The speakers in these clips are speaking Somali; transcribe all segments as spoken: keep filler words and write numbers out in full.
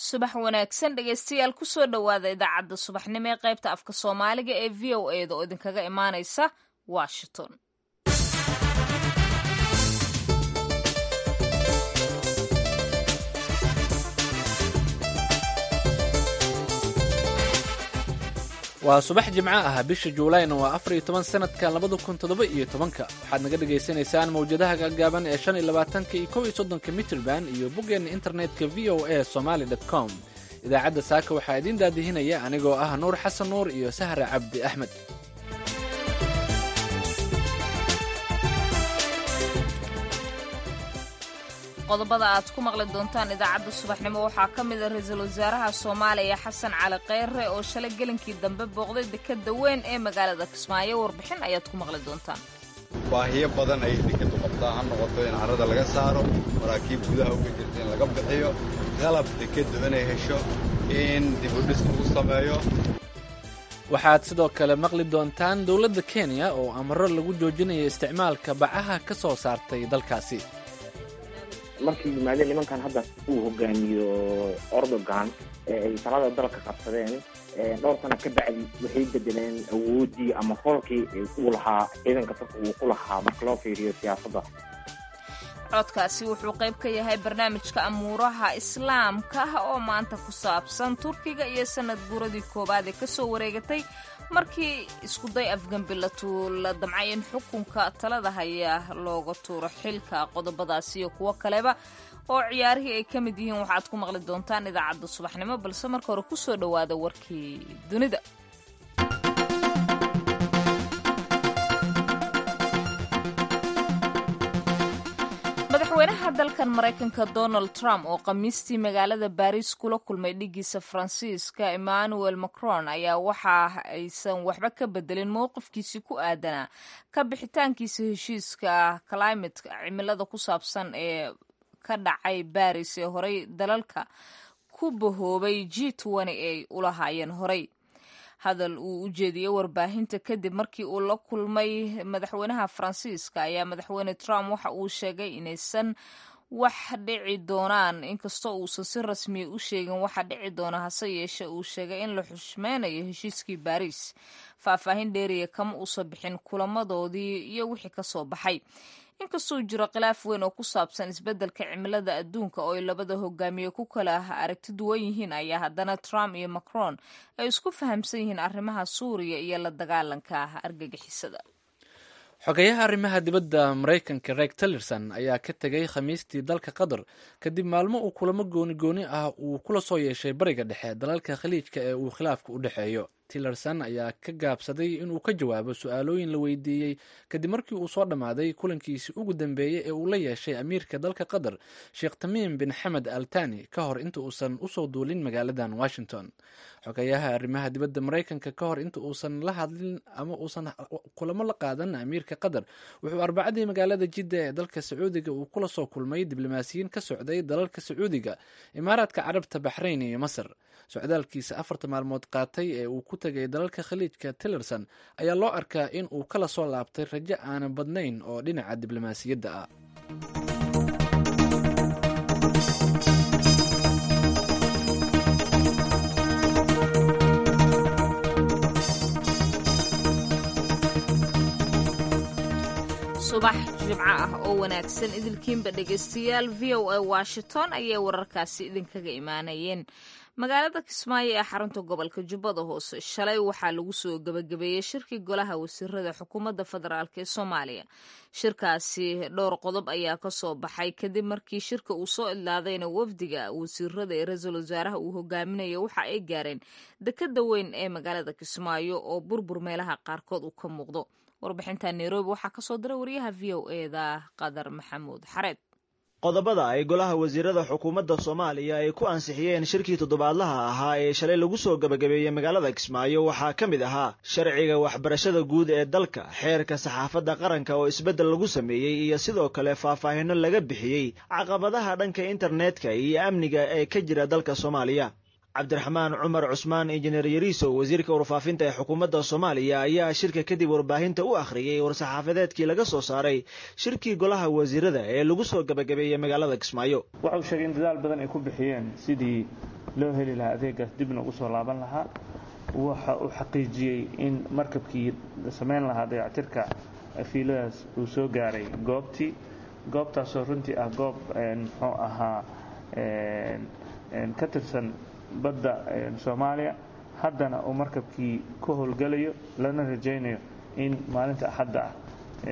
subax wanaagsan dhegaystayaal kusoo dhowaada idaacadda subaxnimo ee qaybta afka soomaaliga ee v o e da oo idinkaga imaanaysa washington. waa subax jimco ah bisha juulayna waa afar iyo toban sanadka labada kun toddoba iyo tobanka waxaad naga dhagaysanaysaan mawjadaha gaagaaban ee shan iyo labaatanka iyo kow iyo soddonka mitrban iyo boggeenna internetka v o a somaly dot com. idaacadda saaka waxaa idiin daadihinaya anigoo ah nuur xasan nuur iyo sahra cabdi axmed. qodobada aad ku maqli doontaan idaacadda subaxnimo waxaa ka mid a ra-iisul wasaaraha soomaaliya xasan cali kheyre oo shalay gelinkii dambe booqday dekadda weyn ee magaalada kismaayo. warbixin ayaad ku maqli doontaan. baahiyo badan ayay dekaddu qabtaa, ha noqoto in carrada laga saaro, maraakiib gudaha uga jirta in laga bixiyo, qalab dekaddu inay hesho, in dibudhis lagu sameeyo. waxaad sidoo kale maqli doontaan dowladda kenya oo amaro lagu joojinayo isticmaalka bacaha ka soo saartay dalkaasi. markii yimaadeen nimankan hadda uu hogaamiyo Erdogan ee ay talada dalka qabsadeen dhowr sano ka bacdi waxay bedeleen awoodii ama holkii uu lahaa ciidanka dalka uu ku lahaa marka loo fiiriyo siyaasadda. codkaasi wuxuu qayb ka yahay barnaamijka amuuraha islaamka oo maanta ku saabsan Turkiga iyo sanad guuradii koobaad ee kasoo wareegatay markii iskuday afgambi la damcay in xukunka talada haya looga tuuro xilka. qodobadaasi iyo kuwo kaleba oo ciyaarihii ay ka mid yihiin waxaad ku maqli doontaan idaacadda subaxnimo, balse marka hore kusoo dhowaada warkii dunida. madaxweynaha dalkan maraykanka Donald Trump oo khamiistii magaalada Paris kula kulmay dhigiisa Faransiiska Emmanuel Macron ayaa waxa aysan waxba ka bedelin mowqifkiisii ku aadanaa ka bixitaankiisa heshiiska climate cimilada ku saabsan ee ka dhacay Paris ee horey dalalka ku bahoobay G twenty ay u lahaayeen horey. hadal uu u jeediyey warbaahinta kadib markii uu la kulmay madaxweynaha Faransiiska ayaa madaxweyne Trump waxa uu sheegay inaysan wax dhici doonaan, inkastoo uusan si rasmiya u sheegin waxa dhici doona, hase yeeshee uu sheegay in la xushmeynayo heshiiskii Paris. faahfaahin dheeriya kama uusan bixin kulamadoodii iyo wixii ka soo baxay. inkastoo jiro khilaaf weyn oo ku saabsan isbeddelka cimilada adduunka oo ay labada hogaamiye ku kala aragti duwan yihiin, ayaa haddana Trump iyo Macron ay isku fahamsan yihiin arrimaha Suuriya iyo la dagaalanka argagixisada. xogayaha arrimaha dibadda maraykanka Rex Tillerson ayaa ka tegay khamiistii dalka Qatar kadib maalmo uu kulamo gooni gooni ah uu kula soo yeeshay bariga dhexe dalalka khaliijka ee uu khilaafka u dhexeeyo. Tillerson ayaa ka gaabsaday inuu ka jawaabo su-aalooyin la weydiiyey kadib markii uu soo dhammaaday kulankiisii ugu dambeeyey ee uu la yeeshay amiirka dalka Qatar Sheekh Tamiim bin Xamed Al Thani ka hor inta uusan usoo duulin magaaladan Washington. xogayaha arrimaha dibadda maraykanka ka hor inta uusan la hadlin ama uusan kulamo la qaadan amiirka Qatar wuxuu arbacadii magaalada Jidda ee dalka Sacuudiga uu kula soo kulmay diblomaasiyiin ka socday dalalka Sacuudiga, Imaaraadka Carabta, Baxrayn iyo Masar. socdaalkiisa afarta maalmood qaatay ee uu ku tagay dalalka khaliijka Tillerson ayaa loo arkaa in uu kala soo laabtay rajo aanan badnayn oo dhinaca diblomaasiyadda ah. subax jimco ah oo wanaagsan idilkiinba dhegaystayaal. v o a Washington ayay wararkaasi idinkaga imaanayeen. magaalada Kismaayo ee xarunta gobolka Jubbada Hoose shalay waxaa lagu soo gabagabeeyey shirkii golaha wasiirada xukuumadda federaalk ee Soomaaliya. shirkaasi dhowr qodob ayaa ka soo baxay kadib markii shirka uu soo idlaadayna wafdiga wasiirada ee ra-iisul wasaaraha uu hogaaminayo waxa ay gaareen dekadda weyn ee magaalada Kismaayo oo burbur meelaha qaarkood uu ka muuqdo. warbixinta Nairobi waxaa ka soo diray wariyaha v o e da Qadar Maxamuud Xareed. qodobada ay golaha wasiirada xukuumadda Soomaaliya ay ku ansixiyeen shirkii toddobaadlaha ahaa ee shalay lagu soo gabagabeeyey magaalada Kismaayo waxaa ka mid ahaa sharciga waxbarashada guud ee dalka, xeerka saxaafadda qaranka oo isbeddel lagu sameeyey iyo sidoo kale faahfaahinno laga bixiyey caqabadaha dhanka internetka iyo amniga ee ka jira dalka Soomaaliya. cabdiraxmaan cumar cusmaan injineer yariiso wasiirka warfaafinta ee xukuumadda Soomaaliya ayaa shirka kadib warbaahinta u akhriyay war-saxaafadeedkii laga soo saaray shirkii golaha wasiirada ee lagu soo gabagabeeyey magaalada Kismaayo. waxa uu sheegay in dadaal badan ay ku bixiyeen sidii loo heli lahaa adeegaas dibna ugu soo laaban lahaa. waxa uu xaqiijiyey in markabkii samayn lahaa dayactirka fiiladaas uu soo gaaray goobtii goobtaasoo runtii ah goob muxuu ahaa ka tirsan badda Soomaaliya haddana uu markabkii ku howlgalayo lana rajaynayo in maalinta axadda ah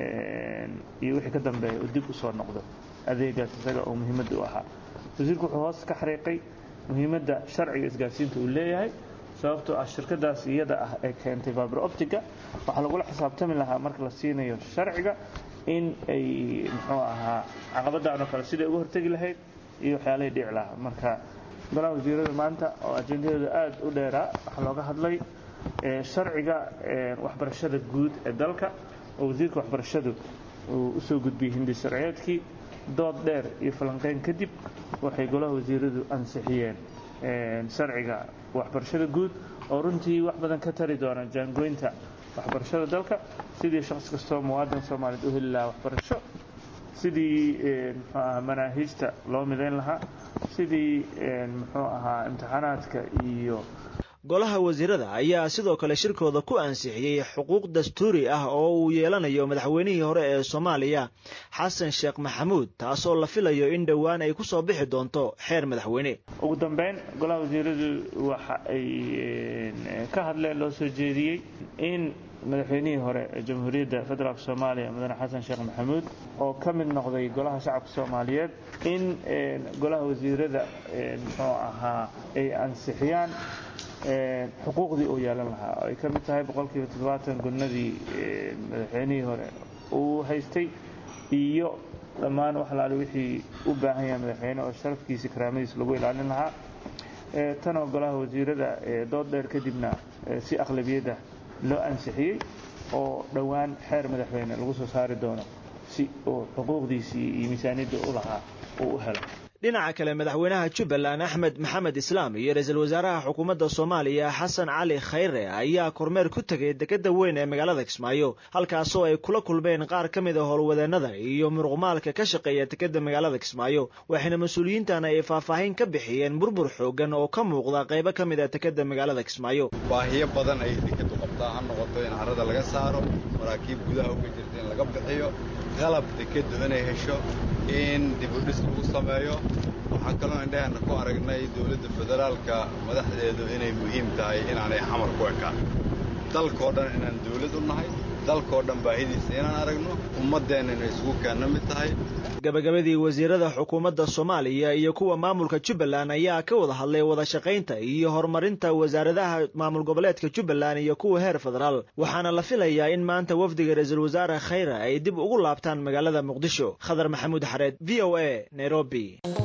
iyo wixii ka dambeeya uu dib u soo noqdo adeegaas isaga oo muhiimadda u ahaa. wasiirku wuxuu hoos ka xariiqay muhiimadda sharciga isgaarsiinta uu leeyahay sababtoo ah shirkadaas iyada ah ee keentay fiber optica waxaa lagula xisaabtami lahaa marka la siinayo sharciga in ay muxuu ahaa caqabadaan oo kale sidai uga hortegi lahayd iyo waxyaalihii dhici lahaa. marka golaha wasiirada maanta oo ajendadeedu aad u dheeraa waxaa looga hadlay sharciga waxbarashada guud ee dalka oo wasiirka waxbarashadu uu usoo gudbiyey hindi sharciyeedkii dood dheer iyo falanqeyn kadib waxay golaha wasiiradu ansixiyeen sharciga waxbarashada guud oo runtii wax badan ka tari doona jaangoynta waxbarashada dalka sidii shakhsi kastoo muwaadin Soomaaliyeed u heli lahaa waxbarasho sidii muxuu ahaa manaahiijta loo midayn lahaa sidii muxuu ahaa imtixaanaadka iyo golaha wasiirada ayaa sidoo kale shirkooda ku ansixiyey xuquuq dastuuri ah oo uu yeelanayo madaxweynihii hore ee Soomaaliya Xasan Sheekh Maxamuud taasoo la filayo in dhowaan ay ku soo bixi doonto xeer madaxweyne. ugu dambeyn golaha wasiiradu waxa ay ka hadleen loo soo jeediyey in madaxweynihii hore ee Jamhuuriyadda Federaalka Soomaaliya Mudane Xasan Sheekh Maxamuud oo ka mid noqday golaha shacabka Soomaaliyeed in golaha wasiirada muxuu ahaa ay ansixiyaan xuquuqdii uu yeelan lahaa ay ka mid tahay boqolkiiba toddobaatan gudnadii madaxweynihii hore uu haystay iyo dhammaan wax laali wixii u baahan yahay madaxweyne oo sharafkiisa karaamadiisa lagu ilaalin lahaa. tanoo golaha wasiirada dood dheer kadibna si aqlabiyada loo ansixiyey oo dhowaan xeer madaxweyne lagu soo saari doono si uu xuquuqdiisii iyo miisaaniyadda u lahaa uu u helo. dhinaca kale madaxweynaha Jubbaland Axmed Maxamed Islaam iyo ra'iisul wasaaraha xukuumadda Soomaaliya Xasan Cali Khayre ayaa kormeer ku tagay dekedda weyn ee magaalada Kismaayo halkaasoo ay kula kulmeen qaar ka mid ah howlwadeenada iyo muruqmaalka ka shaqeeya dekedda magaalada Kismaayo waxayna mas'uuliyiintan ay faahfaahin ka bixiyeen burbur xoogan oo ka muuqda qaybo ka mid ah dekedda magaalada Kismaayo. baahiyo badan ay dekeddu qabtaa ha noqoto in carrada laga saaro maraakiib gudaha uga jirta in laga bixiyo qalab dekeddu inay hesho in dib u dhis lagu sameeyo. waxaan kaloo indhaheenna ku aragnay dowladda federaalka madaxdeedu inay muhiim tahay inaanay xamar ku ekaan dalkoo dhan inaan dowlad u nahay dalkoo dhan baahidiisa inaan aragno ummaddeenna inay isugu keenna mid tahay. gabagabadii wasiirada xukuumadda Soomaaliya iyo kuwa maamulka Jubbaland ayaa ka wada hadlay wada shaqaynta iyo horumarinta wasaaradaha maamul goboleedka Jubbaland iyo kuwa heer federaal waxaana la filayaa in maanta wafdiga ra'iisul wasaare Khayre ay dib ugu laabtaan magaalada Muqdisho. Khadar Maxamuud Xareed V O A Nairobi.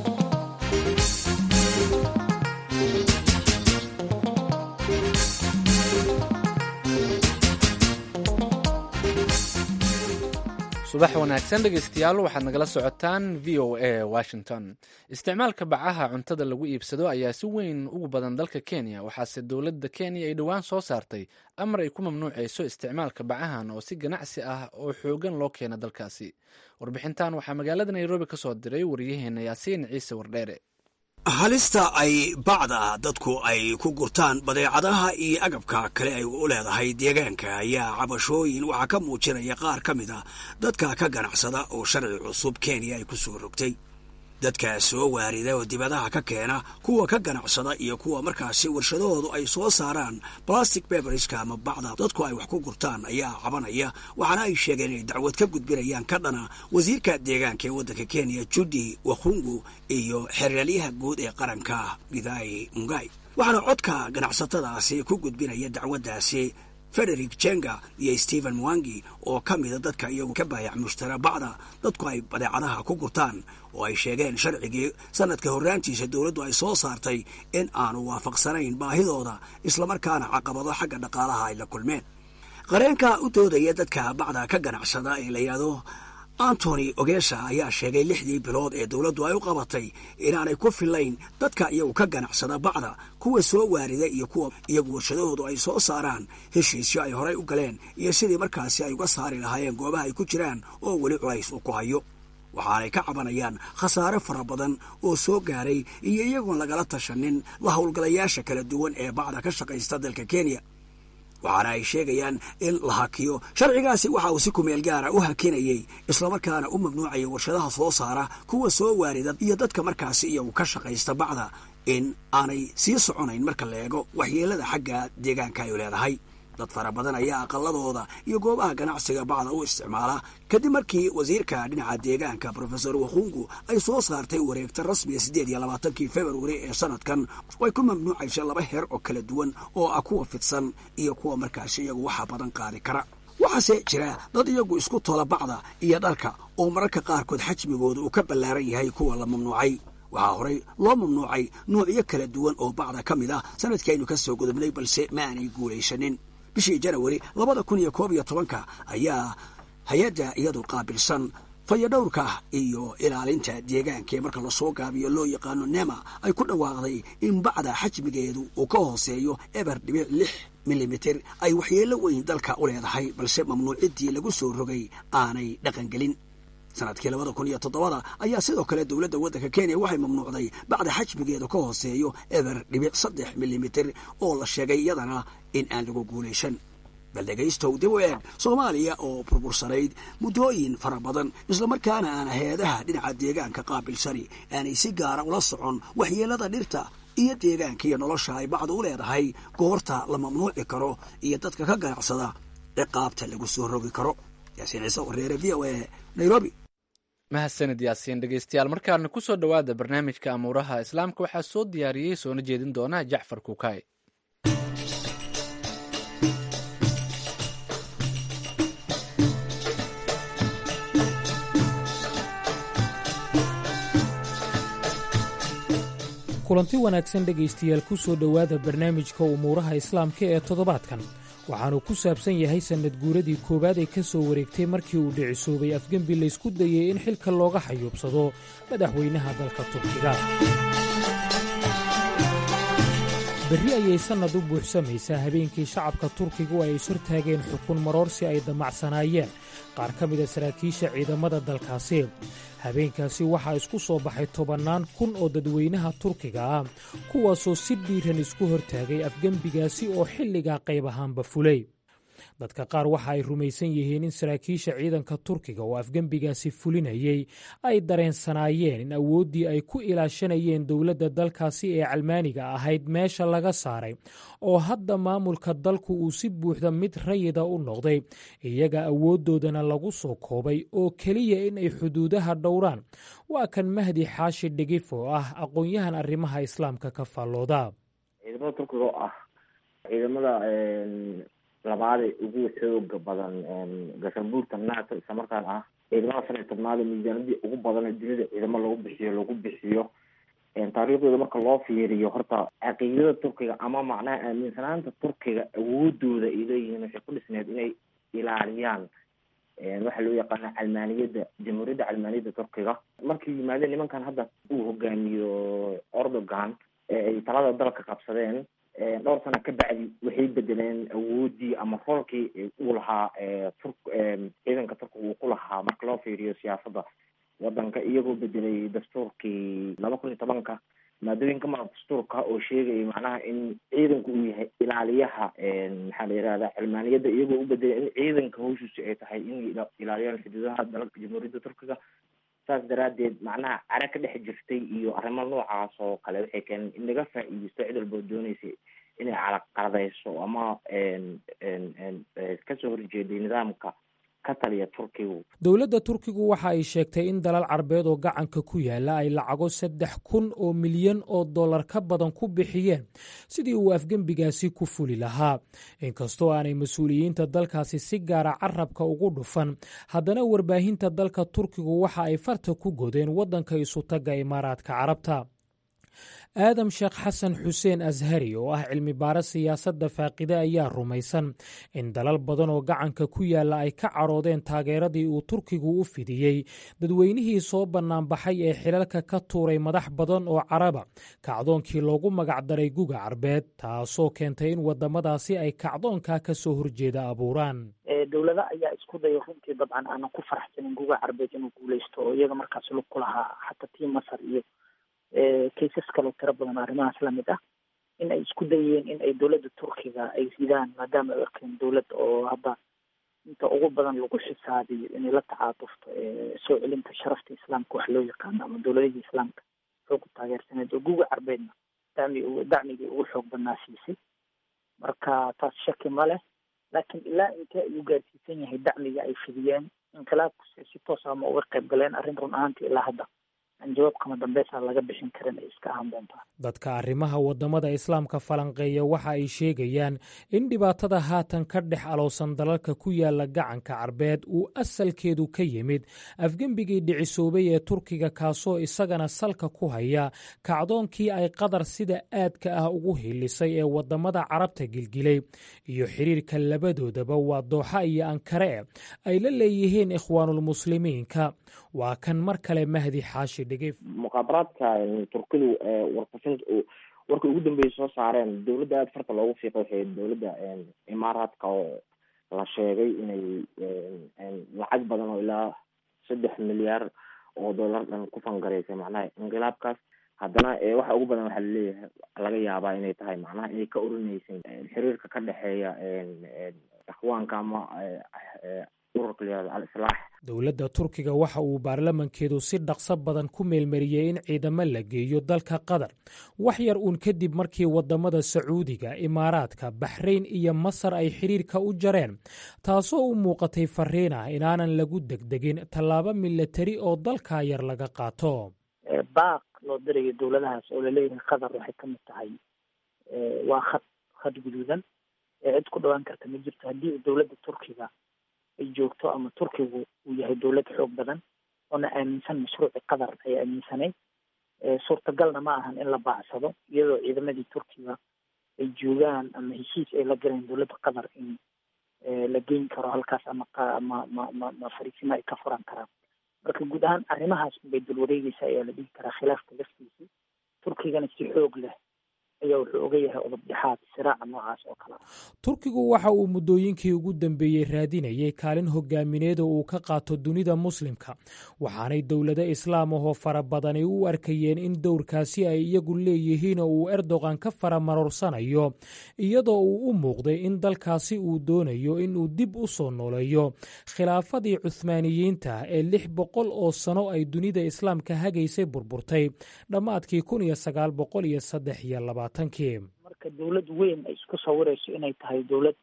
subax wanaagsan dhegaystayaal waxaad nagala socotaan v o a Washington. isticmaalka bacaha cuntada lagu iibsado ayaa si weyn ugu badan dalka Kenya waxaase dowladda Kenya ay dhowaan soo saartay amar ay ku mamnuucayso isticmaalka bacahan oo si ganacsi ah oo xoogan loo keena dalkaasi. warbixintan waxaa magaalada Nairobi ka soo diray wariyaheena Yaasiin Ciise Wardheere. halista ay bacda dadku ay ku gurtaan badeecadaha iyo agabka kale ay u leedahay deegaanka ayaa cabashooyin waxaa ka muujinaya qaar ka mid ah dadka ka ganacsada oo sharci cusub Kenya ay ku soo rogtay. dadka soo waarida oo dibadaha ka keena kuwa ka ganacsada iyo kuwa markaasi warshadahoodu ay soo saaraan plastic paperska ama bacda dadku ay wax ku gurtaan ayaa cabanaya waxaana ay sheegeen inay dacwad ka gudbinayaan ka dhana wasiirka deegaanka ee waddanka Kenya Judy Wakhungu iyo xeryaaliyaha guud ee qaranka Githai Mungai. waxaana codka ganacsatadaasi ku gudbinaya dacwaddaasi Frederick Jenga iyo Stephen Mwangi oo ka mid ah dadka iyagu ka baayac mushtara bacda dadku ay badeecadaha ku gurtaan oo ay sheegeen sharcigii sanadka horraantiisa dowladdu ay soo saartay in aanu waafaqsanayn baahidooda islamarkaana caqabado xagga dhaqaalaha ay la kulmeen. qareenka u doodaya dadka bacda ka ganacsada ee la yidhaahdo Anthony Ogesa ayaa sheegay lixdii bilood ee dowladdu ay u qabatay inaanay ku filayn dadka iyagu ka ganacsada bacda kuwa soo waarida iyo kuwa iyagu warshadahoodu ay soo saaraan heshiisyo ay horay u galeen iyo sidii markaasi ay uga saari lahaayeen goobaha ay ku jiraan oo weli culays u ku hayo. waxaanay ka cabanayaan khasaare fara badan oo soo gaaray iyo iyagoon lagala tashanin la howlgalayaasha kala duwan ee bacda ka shaqaysta dalka kenya waxaana ay sheegayaan in la hakiyo sharcigaasi waxa uu si kumeel gaara u hakinayey islamarkaana u mamnuucaya warshadaha soo saara kuwa soo waarida iyo dadka markaasi iyagu ka shaqaysta bacda in aanay sii soconayn marka la eego waxyeelada xagga deegaanka ay leedahay dad fara badan ayaa aqaladooda iyo goobaha ganacsiga bacda u isticmaala kadib markii wasiirka dhinaca deegaanka profesor wakhungu ay soo saartay wareegta rasmiga siddeed iyo labaatankii februari ee sanadkan way ku mamnuucaysa laba heer oo kala duwan oo ah kuwa fidsan iyo kuwa markaasi iyagu waxa badan qaadi kara waxaase jira dad iyagu isku tola bacda iyo dharka oo mararka qaarkood xajmigooda uu ka ballaaran yahay kuwa la mamnuucay waxaa horey loo mamnuucay noocyo kala duwan oo bacda ka mid ah sanadkaynu ka soo gudubnay balse ma aanay guulaysanin bishii janawari labada kun iyo koob iyo tobanka ayaa hay-adda iyadu qaabilsan fayadhowrka iyo ilaalinta deegaanka ee marka lasoo gaabiyo loo yaqaano nema ay ku dhawaaqday in bacda xajmigeedu uu ka hooseeyo eber dhibic lix milimitir ay waxyeello weyn dalka u leedahay balse mamnuuciddii lagu soo rogay aanay dhaqangelin sanadkii labada kun iyo toddobada ayaa sidoo kale dowladda waddanka kenya waxay mamnuucday bacda xajmigeedu ka hooseeyo eber dhibic saddex milimitir oo la sheegay iyadana in aan lagu guulaysan bal dhegaystow dib u eeg soomaaliya oo burbursanayd muddooyin fara badan islamarkaana aan hay-adaha dhinaca deegaanka qaabilsani aanay si gaara ula socon waxyeelada dhirta iyo deegaanka iyo nolosha ay bacdu u leedahay goorta la mamnuuci karo iyo dadka ka ganacsada ciqaabta lagu soo rogi karo yaasiin ciise wareere v o a nairobi mahadsanid yaasiin dhegeystayaal markaana ku soo dhowaada barnaamijka amuuraha islaamka waxaa soo diyaariyey soona jeedin doona jacfar kukaay kulanti wanaagsan dhegaystayaal ku soo dhowaada barnaamijka umuuraha islaamka ee toddobaadkan waxaanu ku saabsan yahay sannad guuradii koowaad ee ka soo wareegtay markii uu dhicisoobay afgembi laysku dayey in xilka looga xayuubsado madaxweynaha dalka turkiga berri ayay sannad u buuxsamaysaa habeenkii shacabka turkigu ay ishortaageen xukun maroorsi ay damacsanaayeen qaar ka mida saraakiisha ciidamada dalkaasi habeenkaasi waxaa isku soo baxay tobannaan kun oo dadweynaha turkiga ah kuwaasoo si dhiiran isku hortaagay afgembigaasi oo xilligaa qayb ahaanba fulay dadka qaar waxa ay rumaysan yihiin in saraakiisha ciidanka turkiga oo afgembigaasi fulinayey ay dareensanaayeen in awooddii ay ku ilaashanayeen dowladda dalkaasi ee calmaaniga ahayd meesha laga saaray oo hadda maamulka dalku uu si buuxda mid rayida u noqday iyaga awooddoodana lagu soo koobay oo keliya in ay xuduudaha dhowraan waa kan mahdi xaashi dhigif oo ah aqoon-yahan arrimaha islaamka ka faallooda ciidamada turkiga oo ah ciidamada labaada ugu xooga badan gaashaanbuurta nato isla markaan ah ciidamada shan iyo tobnaada miisaanadii ugu badan ee dunida ciidamo lagu bixiyo lagu bixiyo taariikhdooda marka loo fiiriyo horta caqiidada turkiga ama macnaha aaminsanaanta turkiga awoodooda ay leeyihiin waxay ku dhisneed inay ilaaliyaan waxaa loo yaqaana calmaaniyadda jamhuuriyadda calmaaniyadda turkiga markii yimaadeen nimankan hadda uu hogaamiyo erdogan ee ay talada dalka qabsadeen dhowr sana ka bacdi waxay bedeleen awoodii ama roolkii uu lahaa tur ciidanka turkiga uu ku lahaa marka loo fiiriyo siyaasadda wadanka iyagoo bedelay dastuurkii laba kun iyo tobanka maadooyin ka mara dastuurka oo sheegaya macnaha in ciidanku uu yahay ilaaliyaha maxaa la yihahda cilmaaniyadda iyagoo u bedelay in ciidanka hawshiisu ay tahay in ilaaliyaan xuduudaha dalka jamhuuriyadda turkiga saas daraaddeed macnaha cara ka dhex jirtay iyo arrimo noocaas oo kale waxay keeneen in laga faa'iideysto cid walboo dooneysay inay calaqaladayso ama kasoo horjeeday nidaamka ka taliya turkigu dowladda turkigu waxa ay sheegtay in dalal carbeed oo gacanka ku yaala ay lacago saddex kun oo milyan oo dollar ka badan ku bixiyeen sidii uu afgembigaasi ku fuli lahaa inkastoo aanay mas-uuliyiinta dalkaasi si gaara carabka ugu dhufan haddana warbaahinta dalka turkigu waxa ay farta ku godeen waddanka isutagga imaaraadka carabta aadam sheekh xasan xuseen ashari oo ah cilmi baare siyaasadda faaqide ayaa rumaysan in dalal badan oo gacanka ku yaalla ay ka cadhoodeen taageeradii uu turkigu u fidiyey dadweynihii soo bannaanbaxay ee xilalka ka tuuray madax badan oo caraba kacdoonkii loogu magacdaray guga carbeed taasoo keentay in waddamadaasi ay kacdoonkaa ka soo horjeeda abuuraan dowlada ayaa isku daya runtii dabcan aanan ku faraxsanin guga carbeed inuu guuleysto oo iyaga markaas lug ku lahaa xataa tii masar iyo kaysas kaloo tiro badan arrimahaas lamid ah in ay isku dayeen in ay dowladda turkiga ay ridaan maadaama ay arkeen dowlad oo hadda inta ugu badan lagu xisaabiyo inay la tacaatufto soo celinta sharafta islaamka wax loo yaqaano ama dowladihii islaamka xoog ku taageersaneed oo guga carbeedna dacmi dacmigii ugu xoog badnaa siisay marka taas shaki ma leh laakiin ilaa intee ayuu gaarsiisan yahay dacmiga ay fidiyeen inqilaabku si toos ama uga qayb galeen arrin run ahaantii ilaa hadda aan jawaab kama dambaysa laga bixin karin ay iska ahaan doontaa dadka arrimaha waddamada islaamka falanqeeya waxa ay sheegayaan in dhibaatada haatan ka dhex alowsan dalalka ku yaala gacanka carbeed uu asalkeedu ka yimid afgembigii dhicisoobay ee turkiga kaasoo isagana salka ku haya kacdoonkii ay qatar sida aadka ah ugu hiilisay ee waddamada carabta gilgilay iyo xiriirka labadoodaba waa dooxa iyo ankare ay la leeyihiin ikhwaanulmuslimiinka waa kan mar kale mahdi xaashi muqaabaraadka turkidu warfafin warkii ugu dambeeyay soo saareen dowladda aada farta loogu fiiqay waxay dowladda imaaraadka oo la sheegay inay lacag badan oo ilaa saddex milyaar oo dollar dhan ku fangareysay macnaha inqilaabkaas haddana waxa ugu badan waxaa laleeyahay laga yaabaa inay tahay macnaha inay ka orinaysay xiriirka ka dhexeeya ikhwaanka ama ururka layihahdo al-islaax dowladda turkiga waxa uu baarlamankeedu si dhaqso badan ku meelmariyey in ciidamo la geeyo dalka qatar wax yar uun kadib markii waddamada sacuudiga imaaraadka baxrayn iyo masar ay xiriirka u jareen taasoo u muuqatay fariin ah inaanan lagu degdegin tallaabo milatari oo dalkaa yar laga qaato baaq loo dirayo dowladahaas oo laleeyahay qatar waxay ka mid tahay waa khad khad guduudan ee cid ku dhawaan karta ma jirto haddii dowladda turkiga ay joogto ama turkigu uu yahay dowlad xoog badan oona aaminsan mashruuci qatar ay aaminsanay suurtagalna ma ahan in la baacsado iyadoo ciidamadii turkiga ay joogaan ama heshiis ay la galeen dowladda qatar in la geyn karo halkaas ama ma ma ma ma fariisimo ay ka furan karaan marka guud ahaan arrimahaas unbay dul wareegeysa ayaa la dhihi karaa khilaafka laftiisii turkigana si xoog leh ayaa wuxuu oga yahay odob dhexaad siraaca noocaas oo kale turkigu waxa uu muddooyinkii ugu dambeeyey raadinayay kaalin hogaamineed oo uu ka qaato dunida muslimka waxaanay dowlado islaam ahoo fara badani u arkayeen in dowrkaasi ay iyagu leeyihiin oo uu erdogan ka faramarorsanayo iyadoo uu u muuqday in dalkaasi uu doonayo inuu dib u soo nooleeyo khilaafadii cuhmaaniyiinta ee lix boqol oo sano ay dunida islaamka hagaysay burburtay dhammaadkii kun iyo sagaal boqol iyo saddex iyo labaatan marka dowlad weyn ay isku sawirayso inay tahay dowlad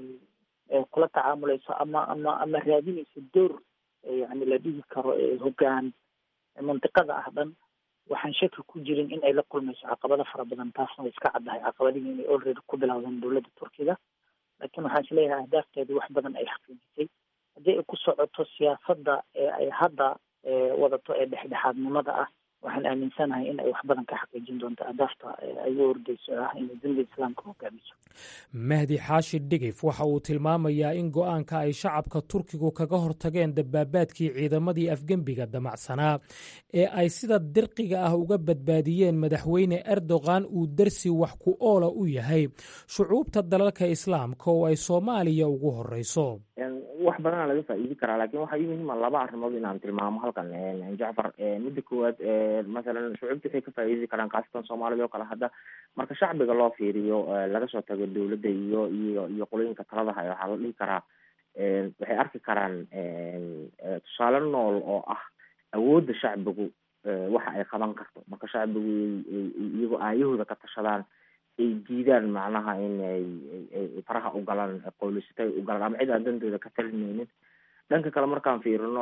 kula tacaamulayso ama ama ama raadinayso door yani la dhihi karo hogaan mantiqada ah dhan waxaan shaki ku jirin in ay la kulmayso caqabado fara badan taasna way iska caddahay caqabadihii inay already ku bilowdeen dowladda turkiga laakiin waxaan is leeyahay ahdaafteedu wax badan ay xaqiijisay haddii ay ku socoto siyaasadda ee ay hadda wadato ee dhexdhexaadnimada ah waxaan aaminsanahay in ay wax badan ka xaqiijin doonto ahdaafta ay u ordeyso ah inay dunida islaamka hogaamiso mahdi xaashi dhigif waxa uu tilmaamayaa in go-aanka ay shacabka turkigu kaga hortageen dabaabaadkii ciidamadii afgembiga damacsanaa ee ay sida dirqiga ah uga badbaadiyeen madaxweyne erdogan uu darsi wax ku oola u yahay shucuubta dalalka islaamka oo ay soomaaliya ugu horeyso wax badanaa laga faa'iidi karaa laakiin waxaa ii muhiima laba arrimood inaan tilmaamo halkan jacfar midda koowaad masalan shucuubta waxay ka faa'iidi karaan khaasatan soomaalida oo kale hadda marka shacbiga loo fiiriyo laga soo tago dowladda iyo iyo iyo qolooyinka talada haya waxaa la dhihi karaa waxay arki karaan tusaale nool oo ah awoodda shacbigu waxa ay qaban karto marka shacbigu iyagoo aayahooda ka tashadaan ay diidaan macnaha in ay faraha u galaan qowlisatay u galaan ama cid aan dantooda ka talinaynin dhanka kale markaan fiirino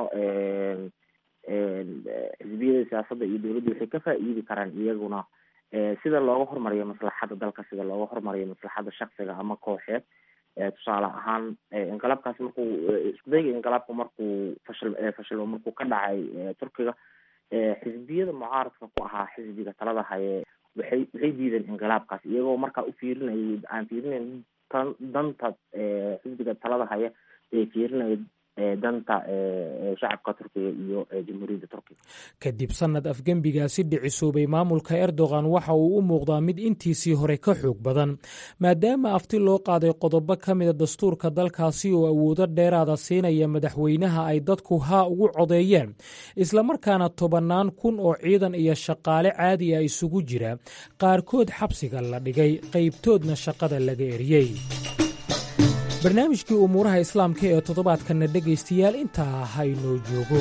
xisbiyada siyaasadda iyo dowladda waxay ka faa'iidi karaan iyaguna sida looga hormariyo maslaxadda dalka sida looga hormariyo maslaxadda shaksiga ama kooxeed tusaale ahaan inqilaabkaasi markuu iskudayga inqilaabka markuu fashil fashilmo markuu ka dhacay turkiga xisbiyada mucaaradka ku ahaa xisbiga talada haye waxay waxay diideen inqilaabkaas iyagoo markaa u fiirinayay aan fiirinayn tan danta xisbiga talada haya ee fiirinaya danta shacabka turkiga iyo jamhuuriyadda turkiga. kadib sanad afgembigaasi dhicisoobay maamulka erdogan waxa uu u muuqdaa mid intiisii hore ka xoog badan maadaama afti loo qaaday qodobo ka mida dastuurka dalkaasi oo awoodo dheeraada siinaya madaxweynaha ay dadku haa ugu codeeyeen islamarkaana tobannaan kun oo ciidan iyo shaqaale caadi ah isugu jira qaarkood xabsiga la dhigay qaybtoodna shaqada laga eriyey. barnaamijkii umuuraha islaamka ee toddobaadkanna dhegaystayaal intaa haynoo joogo.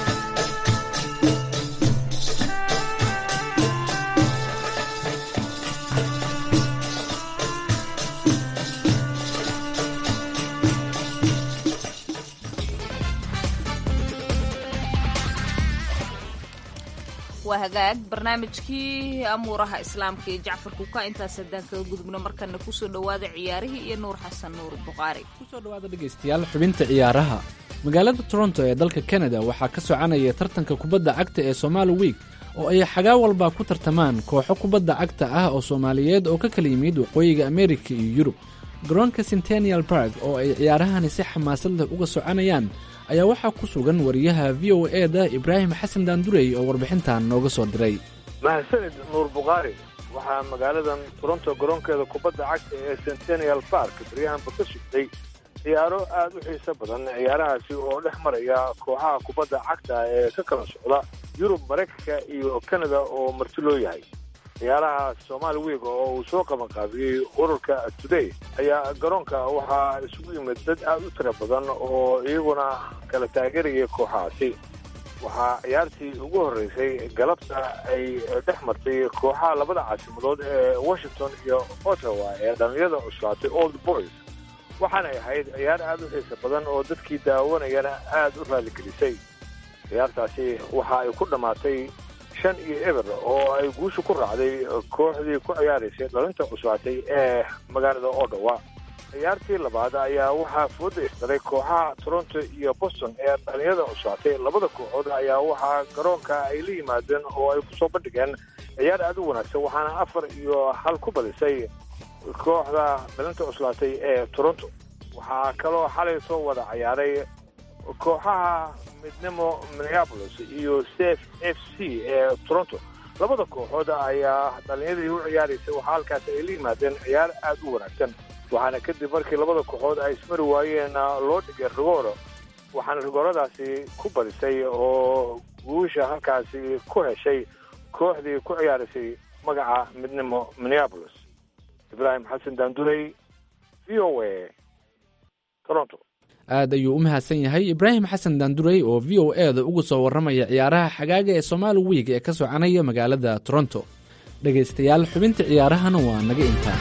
waa hagaag barnaamijkii amuuraha islaamka iyo jacfar kuka intaas haddaan kaga gudubno markana kusoo dhowaada ciyaarihii iyo nuur xasan nuur buqaari. kusoo dhowaada dhegaystayaal xubinta ciyaaraha. magaalada toronto ee dalka canada waxaa ka soconaya tartanka kubadda cagta ee Somali Week oo ay xagaa walba ku tartamaan kooxo kubadda cagta ah oo Soomaaliyeed oo ka kala yimid waqooyiga Ameerika iyo Yurub. garoonka Centennial Park oo ay ciyaarahani si xamaasad leh uga soconayaan ayaa waxaa ku sugan wariyaha v o e da Ibraahim Xasan Daandurey oo warbixintan nooga soo diray. mahadsanid nuur buqaari. waxaa magaaladan toronto garoonkeeda kubadda cagta ee Centennial Park baryahanba ka sugtay ciyaaro aad u xiiso badan. ciyaarahaasi oo dhex maraya kooxaha kubadda cagta ee ka kala socda Yurub, Mareykanka iyo Canada oo marti loo yahay. ciyaaraha Somali Week oo uu soo qaban qaabiyey ururka Today ayaa garoonka waxaa isugu yimid dad aad u tiro badan oo iyaguna kala taageeraya kooxahaasi. waxaa ciyaartii ugu horreysay galabta ay dhex martay kooxaha labada caasimadood ee Washington iyo Ottawa ee dhalinyarada cuslaatay Old Boys, waxaanay ahayd ciyaar aad u xiiso badan oo dadkii daawanayana aad u raaligelisay. ciyaartaasi waxa ay ku dhammaatay shan iyo eber oo ay guusha ku raacday kooxdii ku ciyaaraysay dhalinta cuslaatay ee magaalada Ottawa. ciyaartii labaad ayaa waxaa fooda isdaray kooxaha Toronto iyo Boston ee dhalinyarada cuslaatay. labada kooxood ayaa waxaa garoonka ay la yimaadeen oo ay kusoo bandhigeen ciyaar aad u wanaagsan, waxaana afar iyo hal ku badisay kooxda dhalinta cuslaatay ee Toronto. waxaa kaloo xalay soo wada ciyaaray kooxaha midnimo Minneapolis iyo C F C ee Toronto. labada kooxood ayaa dhalinyadii u ciyaaraysay waxaa halkaas ay la yimaadeen ciyaar aad u wanaagsan, waxaana kadib markii labada kooxood ay ismari waayeen loo dhigay rigooro, waxaana rigooradaasi ku badisay oo guusha halkaasi ku heshay kooxdii ku ciyaaraysay magaca midnimo Minneapolis. Ibraahim Xasan Daandurey, V O A, Toronto. aad ayuu u mahadsan yahay Ibraahim Xasan Daandurey oo V O A da uga soo warramaya ciyaaraha xagaaga ee Somali Week ee ka soconaya magaalada Toronto. dhegaystayaal xubinta ciyaarahana waa naga intaa.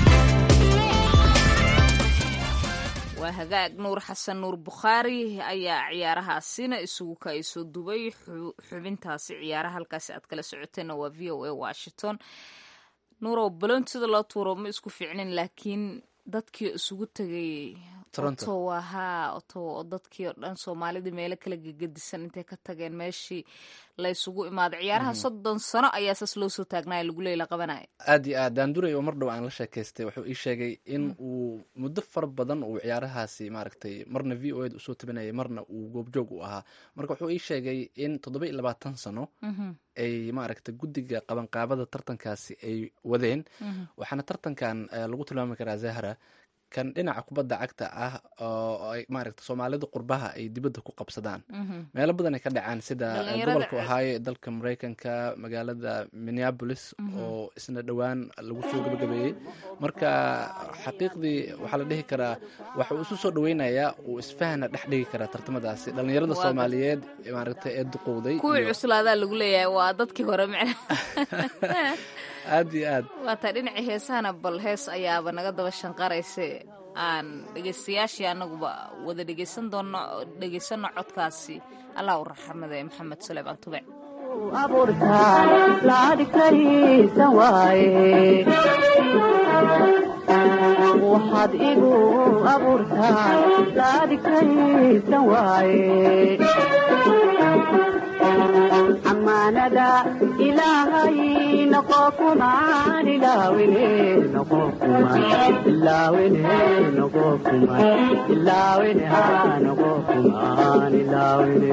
waa hagaag nuur xasan nuur bukhaari ayaa ciyaarahaasina isugu kaysoo dubay. xubintaasi ciyaaraha halkaasi aad kala socoteenna waa V O A Washington. nuurow baloontida loo tuuro ma isku fiicnin, laakiin dadkii isugu tegay Ottawa haa Ottawa oo dadkii oo dhan Soomaalida meelo kala gegedisan intay ka tageen meeshii la isugu imaaday. ciyaaraha soddon sano ayaa saas loo soo taagnaa lagu leeyla qabanaya. aad iyo aad Daandurey oo mar dhow aan la sheekaystay wuxuu ii sheegay in uu muddo fara badan uu ciyaarahaasi maaragtay marna V O A da usoo tabinayay marna uu goobjoog u ahaa. marka wuxuu ii sheegay in toddoba iyo labaatan sano ay maaragtay guddiga qabanqaabada tartankaasi ay wadeen. waxaana tartankan lagu tilmaami karaa Zahra kan dhinaca kubadda cagta ah oo ay maaragtay Soomaalida qurbaha ay dibadda ku qabsadaan. meelo badan ay ka dhacaan sida gobolka Ohio dalka Mareykanka, magaalada Minneapolis oo isna dhowaan lagu soo gabagabeeyey. marka xaqiiqdii waxaa la dhihi karaa waxa uu isu soo dhaweynayaa uu isfahana dhex dhigi karaa tartamadaasi dhalinyarada Soomaaliyeed maaragtay ee duqowday kuwii cuslaadaa lagu leeyahay waa dadkii hore macna aad iyo aad waataa dhinacii heesahana bal hees ayaaba naga daba shanqaraysa aan dhegaystayaashii annaguba wada dhegaysan doono dhegaysano codkaasi. allah u raxmade maxamed suleymaan tube. waxaad igu abuurtaa laadikaysan waaye amaanada ilaahay noqo kumaan ilaawine noqo kumaan ilaawine noqo kumaan ilaawine haa noqo kumaan ilaawine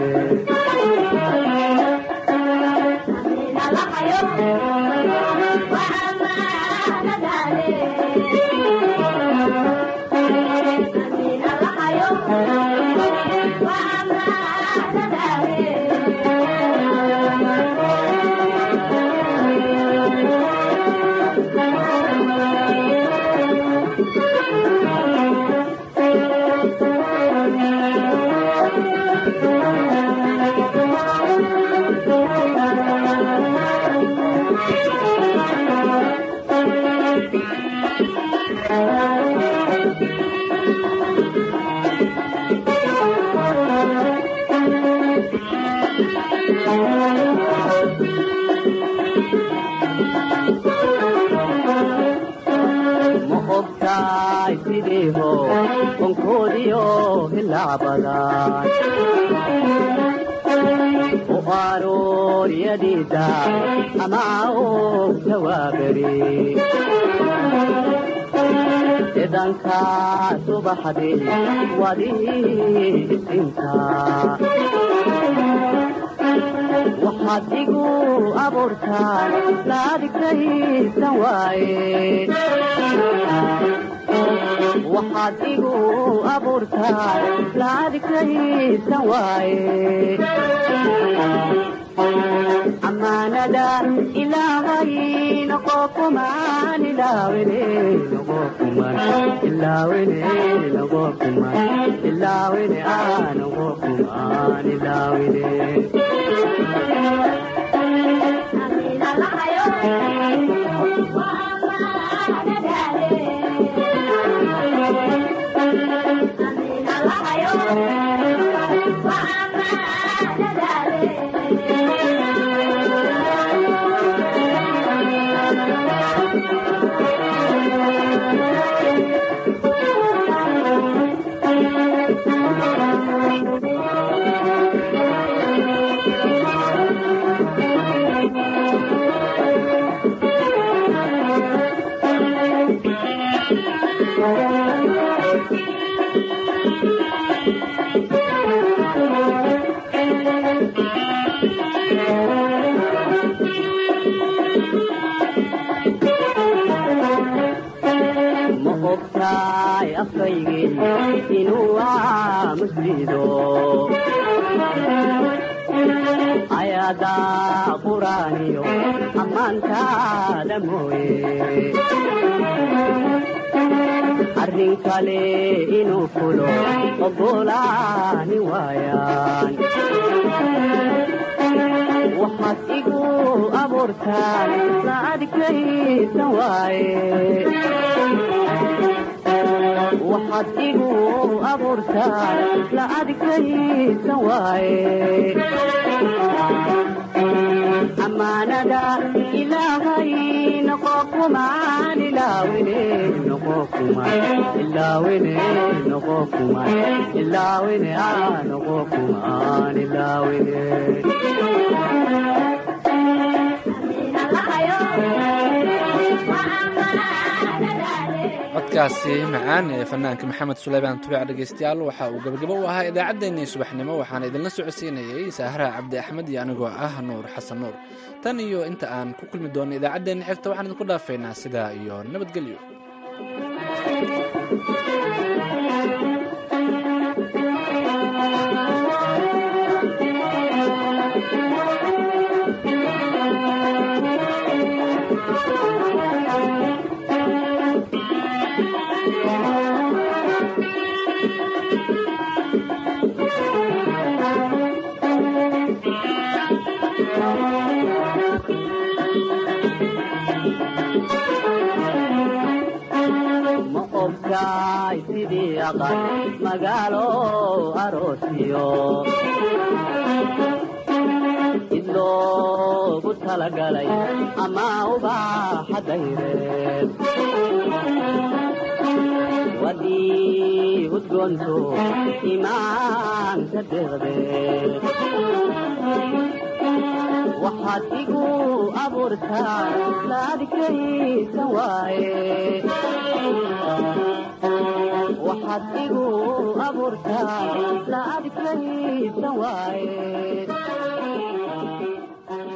وأروريديدا أماو توابري إذن كاسوب حدي ودي إنتا وحديقو أبورتان لا ذكري سواي وحديقو أبورتان لا ذكري سواي أماندا إلهي نقوكمان إلاويني نقوكمان إلاويني نقوكمان إلاويني آه نقوكمان إلاويني أمين الله يوم وأماندا أمين الله يوم inuu muslido ayada quraaniyo amaantaada mooye arrin kale inuu fulo ogolaani waayaan waxaad igu abuurtaan la adkaysan waaye waxaad igu abuurtaan la adkaysan waaye amaanada ilaahay noqo kumaan ilaawine noqo kumaan ilaawine noqo kumaan ilaawine aa noqo kumaan ilaawine codkaasi macaan ee fanaanka maxamed suleymaan tubic dhegaystayaal waxa uu gabagabo u ahaa idaacaddeenii subaxnimo waxaana idinla socodsiinayay saahraha cabdi axmed iyo anigoo ah nuur xasan nuur tan iyo inta aan ku kulmi doonno idaacaddeenna xigta waxaan idinku dhaafaynaa sidaa iyo nabadgelyo magaalo aroosiyo id loogu talagalay ama ubaaxa dayreed wadii udgoonto imaanka deeqdeed waxaad igu abuurtaa la adkaysan waaye waxaad igu abuurtaa la adkaysan waaye